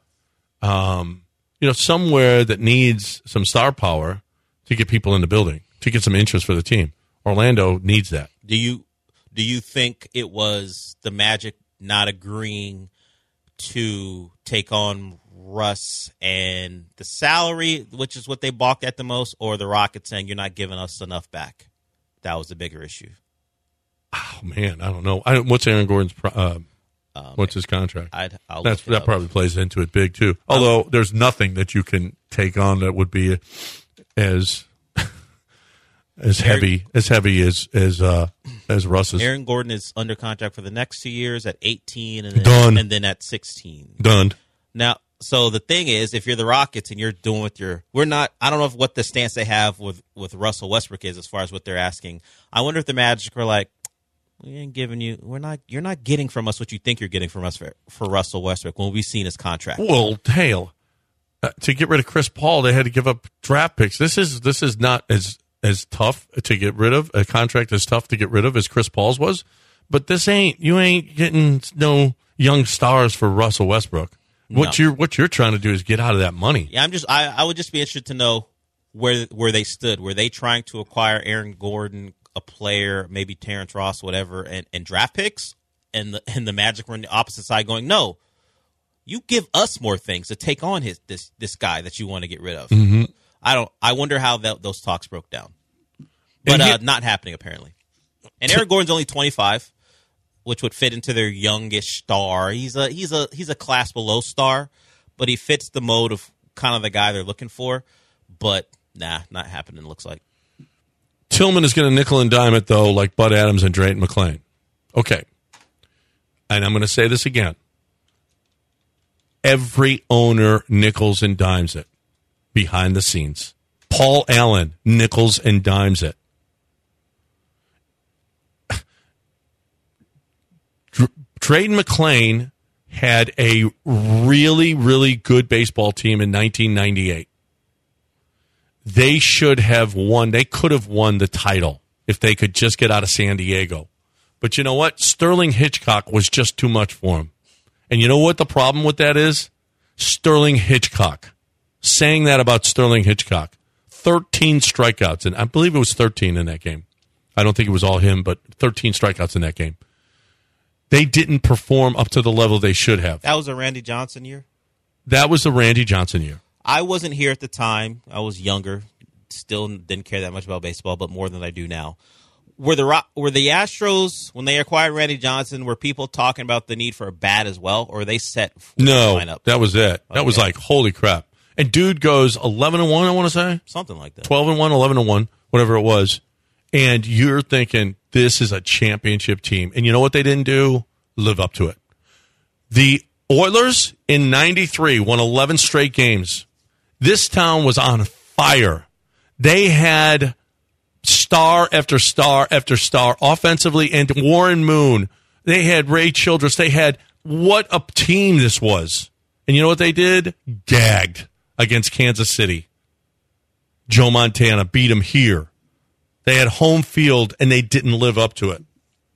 um, you know, somewhere that needs some star power to get people in the building, to get some interest for the team. Orlando needs that. Do you do you think it was the Magic not agreeing to take on Russ and the salary, which is what they balked at the most, or the Rockets saying you're not giving us enough back? That was the bigger issue. Oh man, I don't know. I don't, what's Aaron Gordon's? Uh, um, what's his contract? I'd, I'll That's look it that up. probably plays into it big too. Although um, there's nothing that you can take on that would be as as Aaron, heavy as heavy as as uh, as Russ's. Aaron Gordon is under contract for the next two years at eighteen, and then, Done. and then at sixteen. Done. Now, so the thing is, if you're the Rockets and you're doing with your, we're not, I don't know if what the stance they have with, with Russell Westbrook is as far as what they're asking. I wonder if the Magic are like, we ain't giving you, we're not, you're not getting from us what you think you're getting from us for, for Russell Westbrook when we've seen his contract. Well, hell, uh, to get rid of Chris Paul, they had to give up draft picks. This is this is not as as tough to get rid of. A contract as tough to get rid of as Chris Paul's was. But this ain't, you ain't getting no young stars for Russell Westbrook. What No. you're what you're trying to do is get out of that money. Yeah, I'm just, I, I would just be interested to know where where they stood. Were they trying to acquire Aaron Gordon, a player, maybe Terrence Ross, whatever, and, and draft picks? And the and the Magic were on the opposite side going, no, you give us more things to take on his this this guy that you want to get rid of. Mm-hmm. I don't. I wonder how that, those talks broke down, but And he- uh, not happening apparently. And Aaron Gordon's only twenty-five. which would fit into their youngish star. He's a he's a he's a class below star, but he fits the mode of kind of the guy they're looking for. But nah, not happening. Looks like Tillman is going to nickel and dime it though, like Bud Adams and Drayton McClain. Okay, and I'm going to say this again. Every owner nickels and dimes it behind the scenes. Paul Allen nickels and dimes it. Drayton McClain had a really, really good baseball team in nineteen ninety-eight. They should have won. They could have won the title if they could just get out of San Diego. But you know what? Sterling Hitchcock was just too much for him. And you know what the problem with that is? Sterling Hitchcock. Saying that about Sterling Hitchcock. thirteen strikeouts, and I believe it was thirteen in that game. I don't think it was all him, but thirteen strikeouts in that game. They didn't perform up to the level they should have. that was a Randy Johnson year. That was the Randy Johnson year. I wasn't here at the time. I was younger. Still didn't care that much about baseball, but more than I do now. Were the Ro- were the Astros, when they acquired Randy Johnson, were people talking about the need for a bat as well, or were they set No, the lineup? that was it. That Okay. was like, holy crap. And dude goes eleven and one, I want to say. Something like that. twelve and one, eleven and one, whatever it was. And you're thinking, this is a championship team. And you know what they didn't do? Live up to it. The Oilers in ninety-three won eleven straight games. This town was on fire. They had star after star after star offensively, and Warren Moon. They had Ray Childress. They had, what a team this was. And you know what they did? Gagged against Kansas City. Joe Montana beat them here. They had home field, and they didn't live up to it.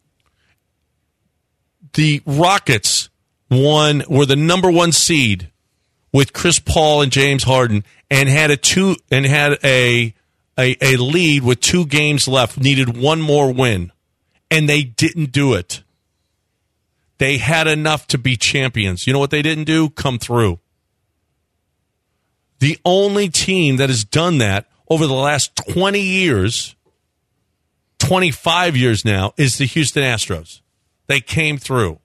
The Rockets won, were the number one seed with Chris Paul and James Harden, and had a two and had a a, a lead with two games left. Needed one more win, and they didn't do it. They had enough to be champions. You know what they didn't do? Come through. The only team that has done that over the last twenty years, twenty-five years now, is the Houston Astros. They came through.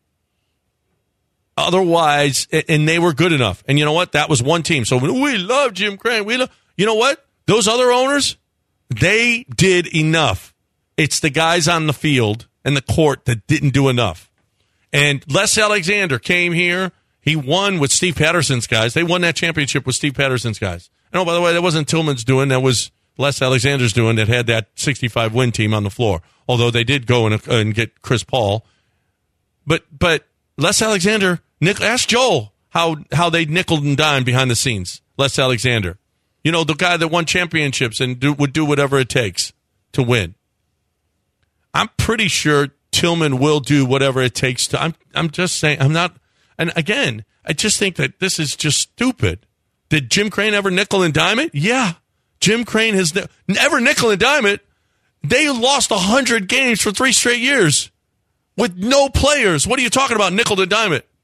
Otherwise, and they were good enough. And you know what? That was one team. So we love Jim Crane. We love, you know what? Those other owners, they did enough. It's the guys on the field and the court that didn't do enough. And Les Alexander came here. He won with Steve Patterson's guys. They won that championship with Steve Patterson's guys. And oh, by the way, that wasn't Tillman's doing. That was Les Alexander's doing, that had that sixty-five win team on the floor. Although they did go and, and get Chris Paul. But but Les Alexander, Nick, ask Joel how, how they nickeled and dimed behind the scenes. Les Alexander. You know, the guy that won championships and do, would do whatever it takes to win. I'm pretty sure Tillman will do whatever it takes to. I'm I'm just saying, I'm not. And again, I just think that this is just stupid. Did Jim Crane ever nickel and dime it? Yeah. Jim Crane has ne- never nickel and dime it. They lost one hundred games for three straight years with no players. What are you talking about, nickel and dime it?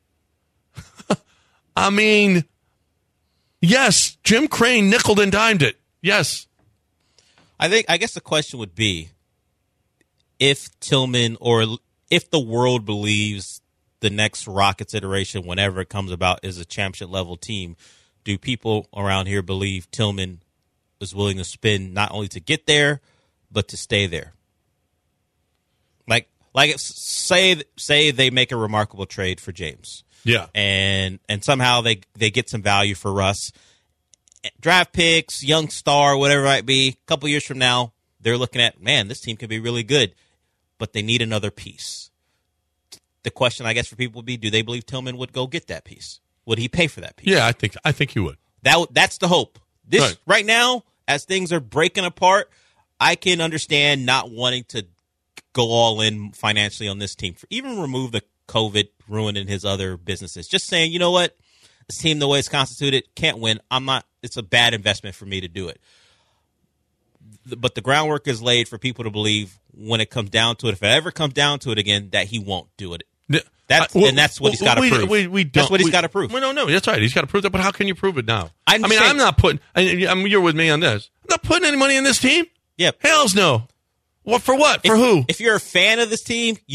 I mean, yes, Jim Crane nickeled and dimed it. Yes. I think. I guess the question would be, if Tillman, or if the world believes the next Rockets iteration, whenever it comes about, is a championship level team, do people around here believe Tillman is willing to spend not only to get there, but to stay there? Like, like say say they make a remarkable trade for James, yeah, and and somehow they they get some value for Russ, draft picks, young star, whatever it might be. A couple years from now, they're looking at, man, this team could be really good, but they need another piece. The question, I guess, for people would be, do they believe Tillman would go get that piece? Would he pay for that piece? Yeah, I think I think he would. That that's the hope. This right. right now, as things are breaking apart, I can understand not wanting to go all in financially on this team. For even remove the COVID ruining his other businesses. Just saying, you know what? This team, the way it's constituted, can't win. I'm not. It's a bad investment for me to do it. But the groundwork is laid for people to believe, when it comes down to it, if it ever comes down to it again, that he won't do it. That's, I, well, and that's what well, he's got to we, prove. We, we that's what he's we, got to prove. We don't know. That's right. He's got to prove that. But how can you prove it now? I, I mean, I'm not putting. I, I mean, you're with me on this. I'm not putting any money in this team. Yep. Hell's no. What for? What if, for? Who? If you're a fan of this team, you can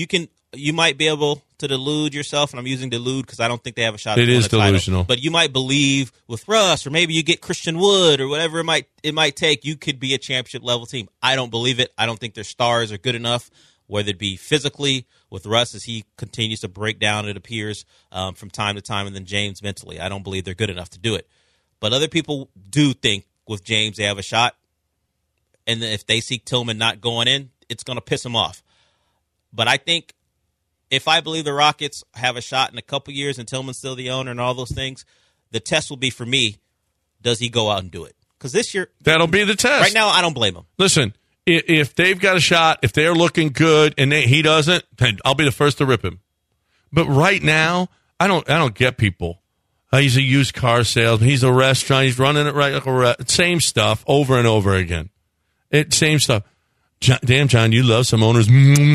you might be able to delude yourself, and I'm using delude because I don't think they have a shot. It to win is the title. delusional. But you might believe with Russ, or maybe you get Christian Wood, or whatever it might it might take. You could be a championship level team. I don't believe it. I don't think their stars are good enough, whether it be physically with Russ as he continues to break down, it appears, um, from time to time, and then James mentally. I don't believe they're good enough to do it. But other people do think with James they have a shot, and if they see Tillman not going in, it's going to piss them off. But I think if I believe the Rockets have a shot in a couple years and Tillman's still the owner and all those things, the test will be for me, does he go out and do it? Because this year... That'll be the test. Right now, I don't blame him. Listen, if, if they've got a shot, if they're looking good and they, he doesn't, then I'll be the first to rip him. But right now, I don't I don't get people. Uh, he's a used car salesman. He's a restaurant. He's running it right like a re- same stuff over and over again. It Same stuff. John, damn, John, you love some owners.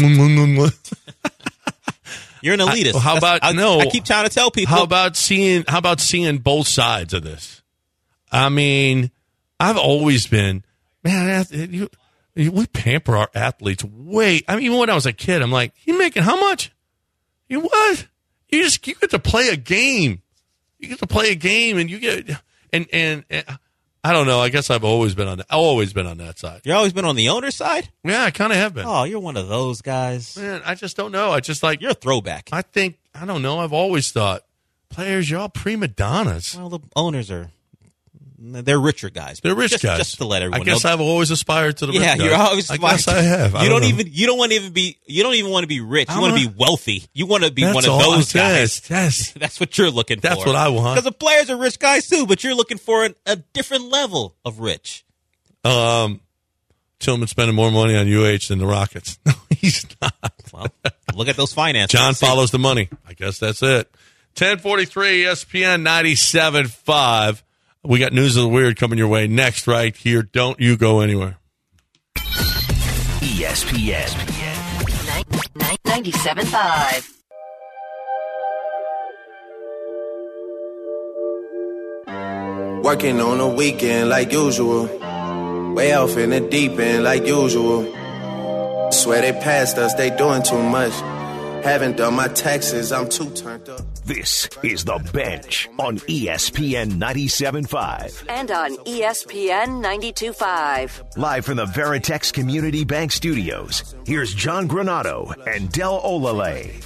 You're an elitist. I, how about I, no? I keep trying to tell people. How about seeing? How about seeing both sides of this? I mean, I've always been, man. You, you, we pamper our athletes way. I mean, even when I was a kid, I'm like, you making how much? You what? You just you get to play a game. You get to play a game, and you get and and. and I don't know. I guess I've always been on that. I've always been on that side. You've always been on the owner's side? Yeah, I kind of have been. Oh, you're one of those guys. Man, I just don't know. I just like... You're a throwback. I think, I don't know. I've always thought, players, you're all prima donnas. Well, the owners are... They're richer guys. They're rich just, guys. Just to let everyone I guess know. I've always aspired to the yeah, rich guys. you're always I guess I have. I you don't, don't know. even. You don't want to even be. You don't even want to be rich. You I want to wanna- be wealthy. You want to be That's one of all those I- guys. Yes, yes. That's what you're looking for. That's what I want. Because the players are rich guys too, but you're looking for an, a different level of rich. Um, Tillman spending more money on U H than the Rockets. No, he's not. Well, look at those finances. John follows the money. I guess that's it. ten forty-three E S P N ninety-seven point five. We got News of the Weird coming your way next right here. Don't you go anywhere. E S P N. ninety-seven point five. Working on a weekend like usual. Way off in the deep end like usual. Swear they passed us, they doing too much. Haven't done my taxes, I'm too turned up. This is The Bench on E S P N ninety-seven point five. And on E S P N ninety-two point five. Live from the Veritex Community Bank Studios, here's John Granato and Del Olale.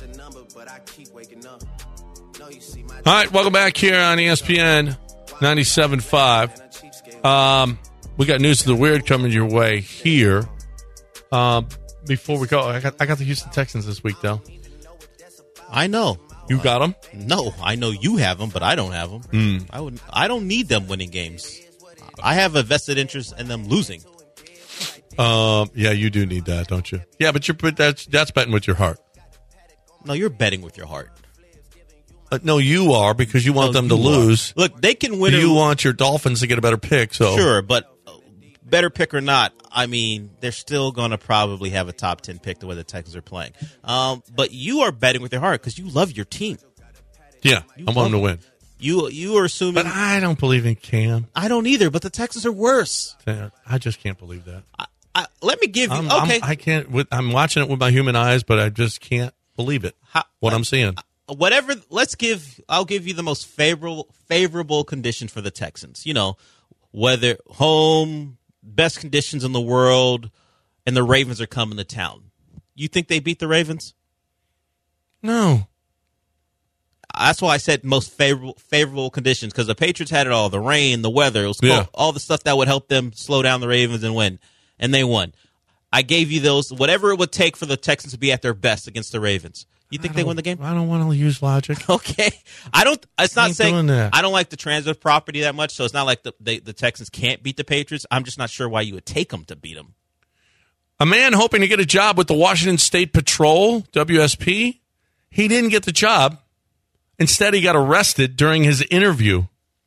All right, welcome back here on E S P N ninety-seven point five. Um, we got News of the Weird coming your way here. Um, before we go, I got I got the Houston Texans this week, though. I know. You got them? No, I know you have them, but I don't have them. Mm. I would. I don't need them winning games. I have a vested interest in them losing. Um, yeah, you do need that, don't you? Yeah, but you're but that's that's betting with your heart. No, you're betting with your heart. Uh, no, you are because you want No, them to you lose. are. Look, they can win. You or, want your Dolphins to get a better pick, so sure, but better pick or not, I mean, they're still going to probably have a top ten pick the way the Texans are playing. Um, but you are betting with your heart because you love your team. Yeah, You I want them to love- win. You you are assuming. But I don't believe in Cam. I don't either. But the Texans are worse. I just can't believe that. I, I, let me give you. I'm, okay, I'm, I can't. With, I'm watching it with my human eyes, but I just can't believe it. How, what I'm seeing. Whatever. Let's give. I'll give you the most favorable favorable condition for the Texans. You know, whether home, best conditions in the world, and the Ravens are coming to town. You think they beat the Ravens? No. That's why I said most favorable favorable conditions, because the Patriots had it all: the rain, the weather, it was cold, Yeah. all the stuff that would help them slow down the Ravens and win, and they won. I gave you those, whatever it would take for the Texans to be at their best against the Ravens. You think they win the game? I don't want to use logic. Okay, I don't. It's not Ain't saying doing that. I don't like the transitive property that much, so it's not like the, the the Texans can't beat the Patriots. I'm just not sure why you would take them to beat them. A man hoping to get a job with the Washington State Patrol, W S P, he didn't get the job. Instead, he got arrested during his interview.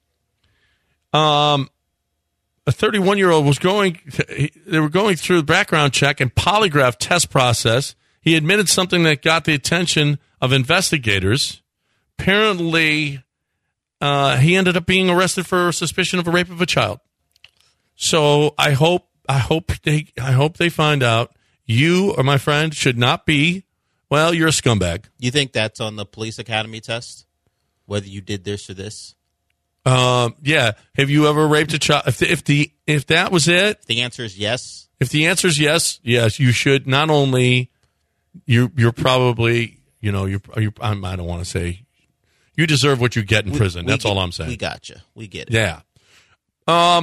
Um, a thirty-one-year-old was going. They were going through the background check and polygraph test process. He admitted something that got the attention of investigators. Apparently, uh, he ended up being arrested for suspicion of a rape of a child. So I hope, I hope they, I hope they find out you or my friend should not be well, you're a scumbag. You think that's on the police academy test? Whether you did this or this? Um, yeah. Have you ever raped a child? If the, if the if that was it, if the answer is yes. If the answer is yes, yes, you should not only you you're probably you know you're, you're I'm, I don't want to say you deserve what you get in We- prison. we That's get- all I'm saying. We got you. We get it. Yeah. Um,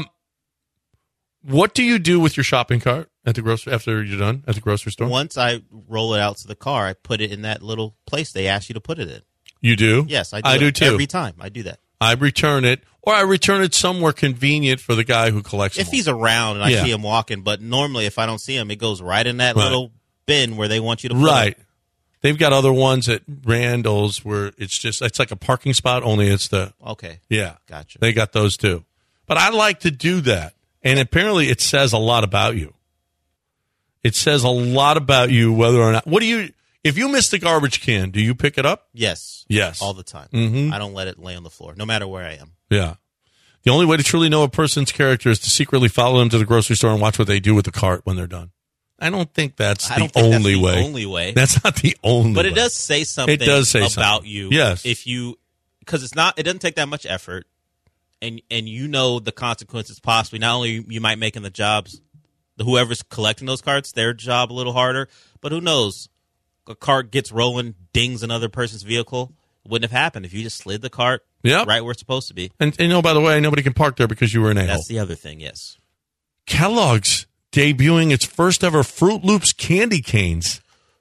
what do you do with your shopping cart at the grocery after you're done at the grocery store? Once I roll it out to the car, I put it in that little place they ask you to put it in. You do? Yes, I do. I it do too. Every time I do that. I return it, or I return it somewhere convenient for the guy who collects If them. he's around and I Yeah. see him walking, but normally if I don't see him, it goes right in that Right. little bin where they want you to put Right. it. They've got other ones at Randall's where it's just it's like a parking spot, only it's the Okay. yeah. Gotcha. They got those too. But I like to do that. And apparently it says a lot about you. It says a lot about you whether or not what do you if you miss the garbage can, do you pick it up? Yes. Yes. All the time. Mhm. I don't let it lay on the floor, no matter where I am. Yeah. The only way to truly know a person's character is to secretly follow them to the grocery store and watch what they do with the cart when they're done. I don't think that's I the don't think only that's the way. only way. That's not the only But way. it does say something It does say about something. you. Yes. If you, because it's not, it doesn't take that much effort, and and you know the consequences possibly. Not only you might make in the jobs, the whoever's collecting those carts, their job a little harder, but who knows? A cart gets rolling, dings another person's vehicle. It wouldn't have happened if you just slid the cart Yep. right where it's supposed to be. And, and you know, by the way, nobody can park there because you were an a-hole. That's the other thing, yes. Kellogg's debuting its first ever Fruit Loops candy canes.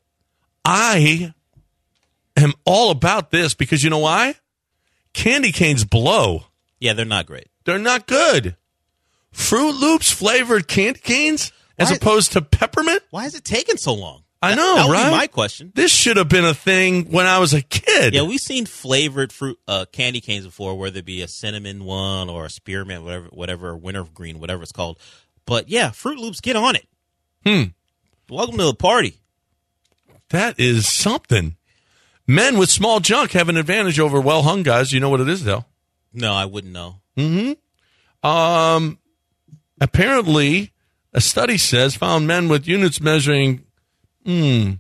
I am all about this because you know why? Candy canes blow. Yeah, they're not great. They're not good. Fruit Loops flavored candy canes as Why- opposed to peppermint? Why is it taking so long? I That- know, that would right? be my question. This should have been a thing when I was a kid. Yeah, we've seen flavored fruit uh, candy canes before, whether it be a cinnamon one or a spearmint, whatever, whatever, wintergreen, whatever it's called. But yeah, Fruit Loops, get on it. Hmm. Welcome to the party. That is something. Men with small junk have an advantage over well-hung guys. You know what it is, though. No, I wouldn't know. Mm-hmm. Um, apparently, a study says found men with units measuring mm,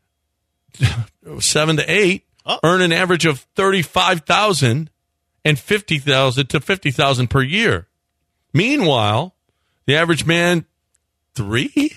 seven to eight Oh. earn an average of thirty-five thousand and fifty thousand to fifty thousand per year. Meanwhile, the average man three,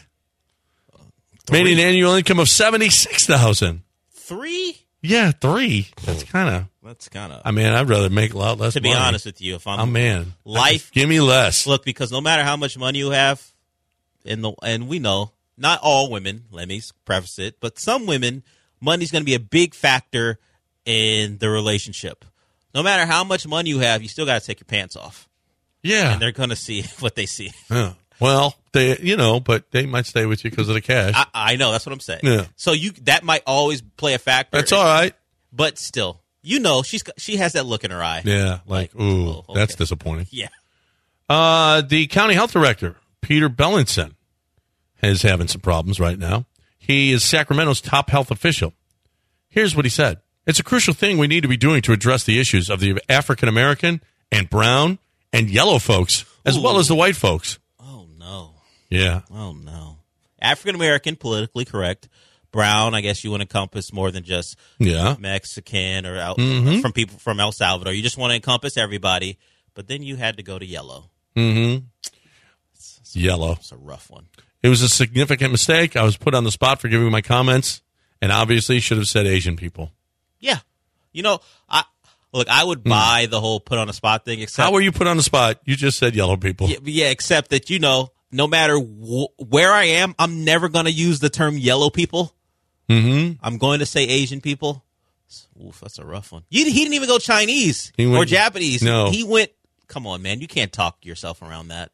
made an annual income of seventy-six thousand. Three? Yeah, three. That's kind of. That's kind of. I mean, I'd rather make a lot less. To be money. honest with you, if I'm oh man, life, give me less. Look, because no matter how much money you have, in the and we know not all women. Let me preface it, but some women, money's going to be a big factor in the relationship. No matter how much money you have, you still got to take your pants off. Yeah, and they're going to see what they see. Yeah. Well, they, you know, but they might stay with you because of the cash. I, I know that's what I'm saying. Yeah. So you that might always play a factor. That's all right. But still, you know, she's got- she has that look in her eye. Yeah, like, ooh, oh, okay. that's disappointing. Yeah. Uh, the county health director, Peter Bellinson, is having some problems right now. He is Sacramento's top health official. Here's what he said. It's a crucial thing we need to be doing to address the issues of the African American and brown and yellow folks, as Ooh. well as the white folks. Oh no. Yeah. Oh no. African American, politically correct. Brown, I guess you want to encompass more than just Yeah. Mexican or out, Mhm. from people from El Salvador. You just want to encompass everybody. But then you had to go to yellow. Mm-hmm. Yellow. It's a rough one. It was a significant mistake. I was put on the spot for giving my comments, and obviously should have said Asian people. Yeah. You know, I look, I would buy the whole put on the spot thing, except How were you put on the spot? You just said yellow people. Yeah, yeah, except that, you know, no matter wh- where I am, I'm never going to use the term yellow people. Mm-hmm. I'm going to say Asian people. Oof, that's a rough one. You, he didn't even go Chinese He went- or Japanese. No. He went, come on, man. You can't talk yourself around that.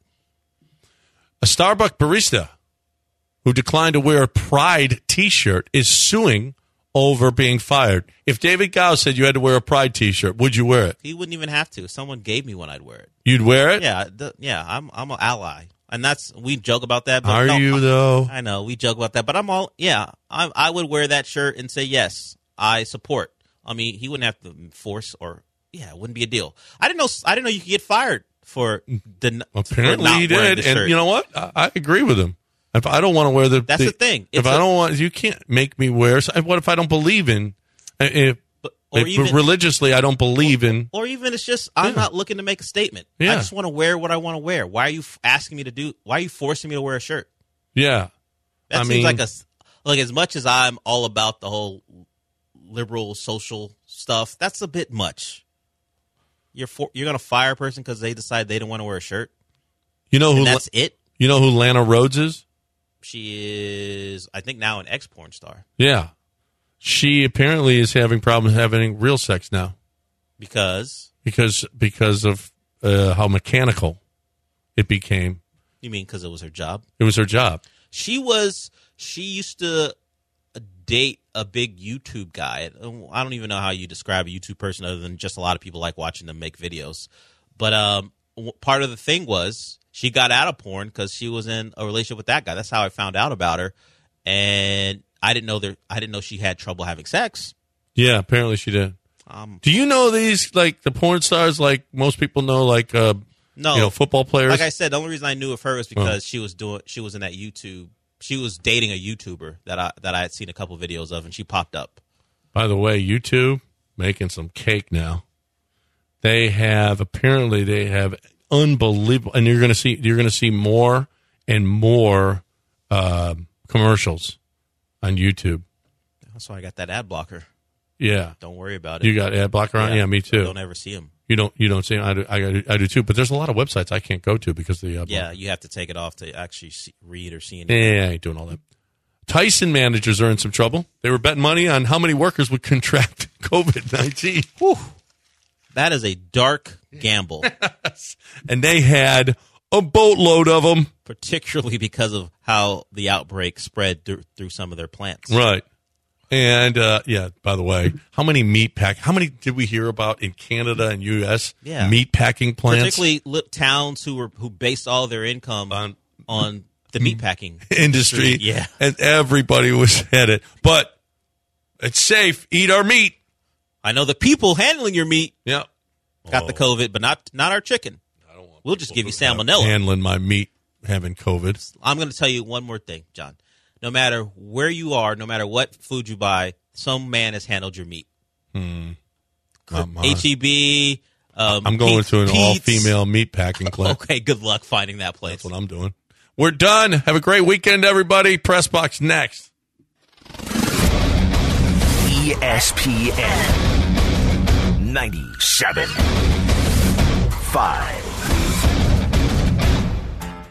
A Starbucks barista who declined to wear a Pride T-shirt is suing over being fired. If David Gow said you had to wear a Pride T-shirt, would you wear it? He wouldn't even have to. If someone gave me one, I'd wear it. You'd wear it? Yeah, th- yeah. I'm I'm an ally, and that's we joke about that. But Are no, you, I- though? I know we joke about that, but I'm all yeah. I I would wear that shirt and say yes, I support. I mean, he wouldn't have to force or yeah, it wouldn't be a deal. I didn't know. I didn't know you could get fired for the Apparently for not he wearing did. the And shirt. you know what? I, I agree with him. If I don't want to wear the, That's the thing. If It's I a- don't want, you can't make me wear. So what if I don't believe in? If, or if even- religiously, I don't believe in. Or even it's just I'm Yeah. not looking to make a statement. I Yeah. just want to wear what I want to wear. Why are you f- asking me to do? Why are you forcing me to wear a shirt? Yeah, That I seems mean, like a s- like as much as I'm all about the whole liberal social stuff. That's a bit much. You're for, you're gonna fire a person because they decide they don't want to wear a shirt. You know who? And that's it. You know who Lana Rhodes is? She is, I think, now an ex porn star Yeah, she apparently is having problems having real sex now because because because of uh, how mechanical it became. you mean because it was her job. It was her job. She was. She used to date a big YouTube guy. I don't even know how you describe a YouTube person other than just a lot of people like watching them make videos. But um, w- part of the thing was she got out of porn because she was in a relationship with that guy. That's how I found out about her, and I didn't know there. I didn't know she had trouble having sex. Yeah, apparently she did. Um, Do you know these like the porn stars? Like most people know, like uh, No, you know, football players. Like I said, the only reason I knew of her was because Oh. she was doing. She was in that YouTube. She was dating a YouTuber that I that I had seen a couple videos of, and she popped up. By the way, YouTube making some cake now. They have apparently they have unbelievable, and you're going to see you're going to see more and more uh, commercials on YouTube. That's why I got that ad blocker. Yeah, Don't worry about it. you got ad blocker on. Yeah, me too. Don't ever see them. You don't you don't see 'em. I do, I do I do too. But there's a lot of websites I can't go to because of the ad Yeah, blocker. you have to take it off to actually see, read or see anything. Yeah, I ain't doing all that. Tyson managers are in some trouble. They were betting money on how many workers would contract COVID nineteen. That is a dark gamble, And they had a boatload of them. particularly because of how the outbreak spread through, through some of their plants. Right. And, uh, yeah, by the way, how many meat pack, how many did we hear about in Canada and U S Yeah. meat packing plants? Particularly li- towns who were who based all their income on on the meatpacking Industry. Yeah. And everybody was headed. But it's safe. Eat our meat. I know the people handling your meat Yeah. got the COVID, but not not our chicken. I don't want we'll just give you salmonella. Handling my meat, having COVID. I'm going to tell you one more thing, John. No matter where you are, no matter what food you buy, some man has handled your meat. Hmm. Not mine. H E B. Um, I'm going Pete's- to an Pete's. all-female meat packing plant. Okay, good luck finding that place. That's what I'm doing. We're done. Have a great weekend, everybody. Press Box next. E S P N ninety-seven point five.